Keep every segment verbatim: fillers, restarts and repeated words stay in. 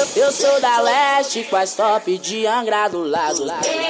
Eu sou da leste, com as top de Angra do lado.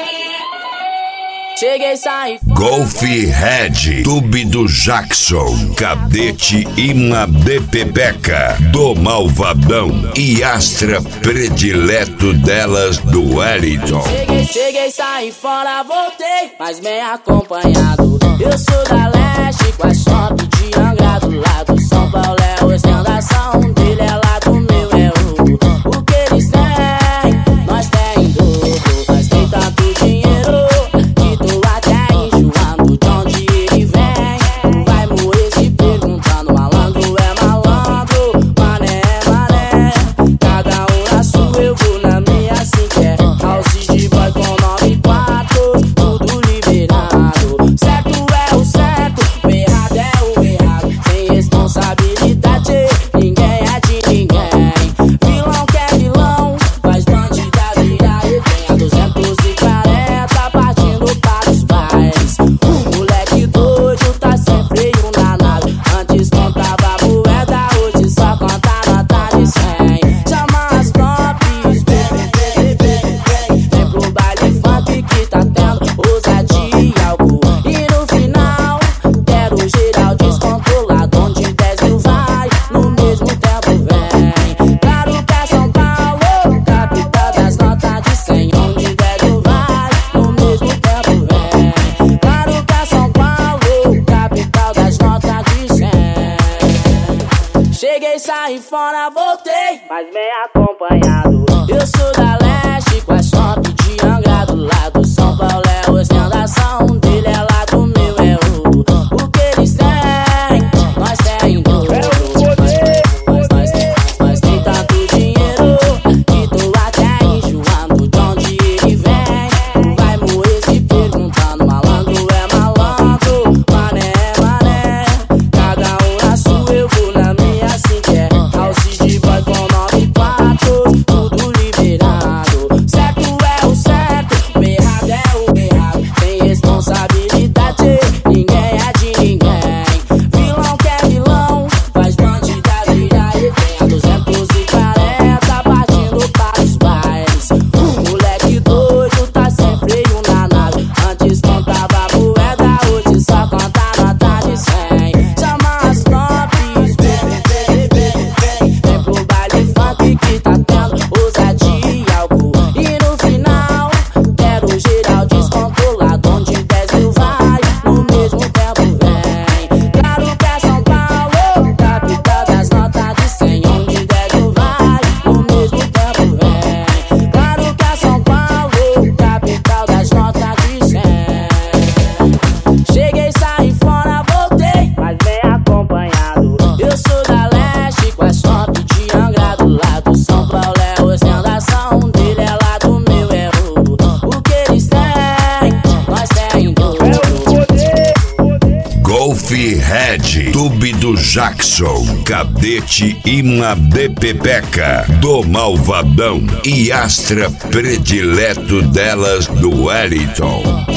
Cheguei, saí. Golf Red, Tube do Jackson, Cadete Ima de Pepeca, do Malvadão e Astra predileto delas do Wellington. Cheguei, cheguei, saí fora, voltei, mas bem acompanhado. Eu sou da leste, com as top de Angra do lado. São Paulo é ostentação, dele é lá do meu é ouro. O que eles têm, nós tem em dobro. Nós tem tanto dinheiro que tu até enjoando de onde ele vem. Tu vai morrer se perguntando, malandro é malandro, mané é mané. Cada um na sua, eu vou na minha, assim que é. House de boy com nove e quatro, tudo liberado. Certo é o certo, o errado é o errado. Sem responsabilidade, ninguém é de ninguém. Vilão que é vilão, faz bandida virar refém. A duzentos e quarenta partindo para os pais. O moleque doido tá sem freio na nave. Antes contava moeda, hoje só conta nota de cem. Chama as tops, bebe, bebe, bebe, bebe. Vem pro baile funk que tá tendo ousadia e álcool. E no final, quero geral descontrolado, onde dez mil vai, no mesmo tempo vem. Claro que é São Paulo, capital das notas de cem. Onde dez mil vai, no mesmo tempo vem. Claro que é São Paulo, capital das notas de cem. Cheguei, saí fora, voltei, mas bem acompanhado. Eu sou da leste, com as top de Angra do lado. São Paulo é ostentação, dele é lá do meu é ouro. O que eles têm, nós tem em dobro. Mas nós tem, nós tem tanto dinheiro que tu até enjoando de onde ele vem. Tu vai morrer se perguntando, malandro é malandro, mané é mané. Cada um na sua, eu vou na minha, assim que é. House de boy com nove e quatro, tudo liberado. Certo é o certo, o errado é o errado. Sem responsabilidade, ninguém é de ninguém. Vilão que é vilão, faz bandida virar refém. A duzentos e quarenta partindo para os pais. O moleque doido tá sem freio na nave. Antes contava moeda, hoje só conta nota de cem. Chama as tops, bebe, bebe, bebe, bebe. Vem pro baile funk que tá tendo ousadia e álcool. E no final, quero geral descontrolado, onde dez mil vai, no mesmo tempo vem. Claro que é São Paulo, capital das notas de cem. Onde dez mil vai, no mesmo tempo vem. Claro que é São Paulo, capital das notas de cem. Cheguei, saí fora, voltei, mas bem acompanhado. Eu sou da leste, com as top de Angra do lado. São Paulo é ostentação, dele é lá do meu é ouro. O que eles têm, nós tem em dobro. Golf Red, Tube do Jackson, Cadete Ima de Pepeca, do Malvadão e Astra predileto delas do Wellington.